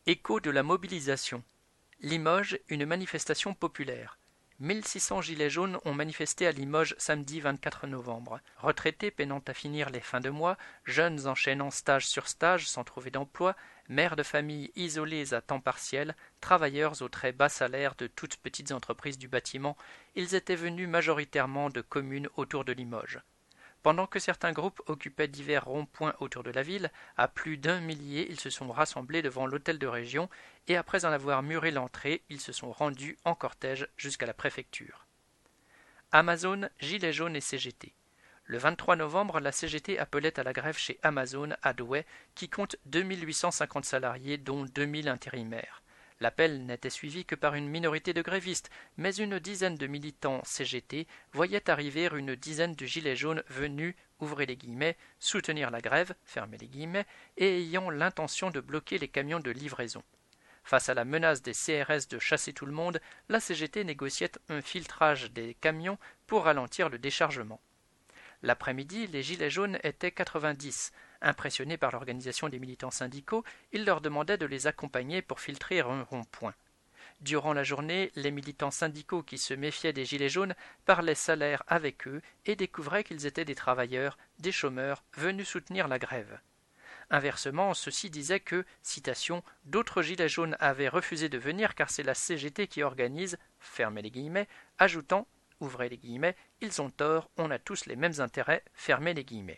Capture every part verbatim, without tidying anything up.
Écho de la mobilisation. Limoges, une manifestation populaire. mille six cents gilets jaunes ont manifesté à Limoges samedi vingt-quatre novembre. Retraités peinant à finir les fins de mois, jeunes enchaînant stage sur stage sans trouver d'emploi, mères de famille isolées à temps partiel, travailleurs aux très bas salaires de toutes petites entreprises du bâtiment, ils étaient venus majoritairement de communes autour de Limoges. Pendant que certains groupes occupaient divers ronds-points autour de la ville, à plus d'un millier, ils se sont rassemblés devant l'hôtel de région et après en avoir muré l'entrée, ils se sont rendus en cortège jusqu'à la préfecture. Amazon, Gilets jaunes et C G T. Le vingt-trois novembre, la C G T appelait à la grève chez Amazon à Douai, qui compte deux mille huit cent cinquante salariés, dont deux mille intérimaires. L'appel n'était suivi que par une minorité de grévistes, mais une dizaine de militants C G T voyaient arriver une dizaine de gilets jaunes venus, ouvrez les guillemets, soutenir la grève, fermez les guillemets, et ayant l'intention de bloquer les camions de livraison. Face à la menace des C R S de chasser tout le monde, la C G T négociait un filtrage des camions pour ralentir le déchargement. L'après-midi, les gilets jaunes étaient quatre-vingt-dix. Impressionnés par l'organisation des militants syndicaux, ils leur demandaient de les accompagner pour filtrer un rond-point. Durant la journée, les militants syndicaux qui se méfiaient des gilets jaunes parlaient salaire avec eux et découvraient qu'ils étaient des travailleurs, des chômeurs, venus soutenir la grève. Inversement, ceux-ci disaient que, citation, « d'autres gilets jaunes avaient refusé de venir car c'est la C G T qui organise », fermez les guillemets, ajoutant, ouvrez les guillemets, « ils ont tort, on a tous les mêmes intérêts », fermez les guillemets.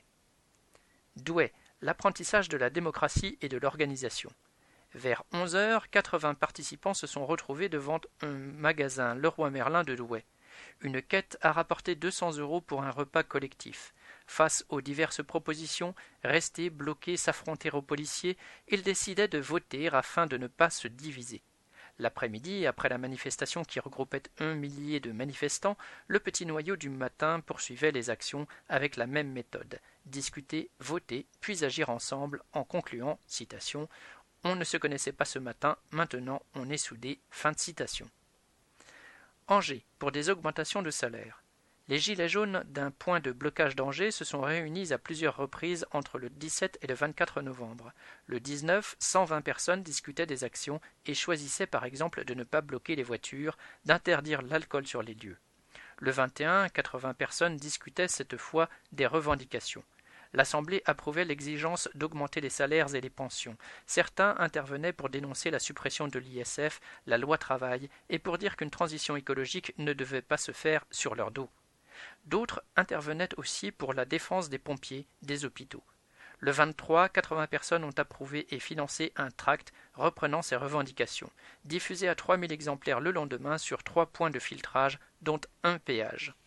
Douai, l'apprentissage de la démocratie et de l'organisation. Vers onze heures, quatre-vingts participants se sont retrouvés devant un magasin Leroy Merlin de Douai. Une quête a rapporté deux cents euros pour un repas collectif. Face aux diverses propositions, rester, bloquer, s'affronter aux policiers, ils décidaient de voter afin de ne pas se diviser. L'après-midi, après la manifestation qui regroupait un millier de manifestants, le petit noyau du matin poursuivait les actions avec la même méthode. Discuter, voter, puis agir ensemble en concluant, citation, « On ne se connaissait pas ce matin, maintenant on est soudés », fin de citation. Angers, pour des augmentations de salaire. Les gilets jaunes d'un point de blocage d'Angers se sont réunis à plusieurs reprises entre le dix-sept et le vingt-quatre novembre. Le dix-neuf, cent vingt personnes discutaient des actions et choisissaient par exemple de ne pas bloquer les voitures, d'interdire l'alcool sur les lieux. Le vingt et un, quatre-vingts personnes discutaient cette fois des revendications. L'Assemblée approuvait l'exigence d'augmenter les salaires et les pensions. Certains intervenaient pour dénoncer la suppression de l'I S F, la loi travail, et pour dire qu'une transition écologique ne devait pas se faire sur leur dos. D'autres intervenaient aussi pour la défense des pompiers, des hôpitaux. Le vingt-trois, quatre-vingts personnes ont approuvé et financé un tract reprenant ces revendications, diffusé à trois mille exemplaires le lendemain sur trois points de filtrage, dont un péage.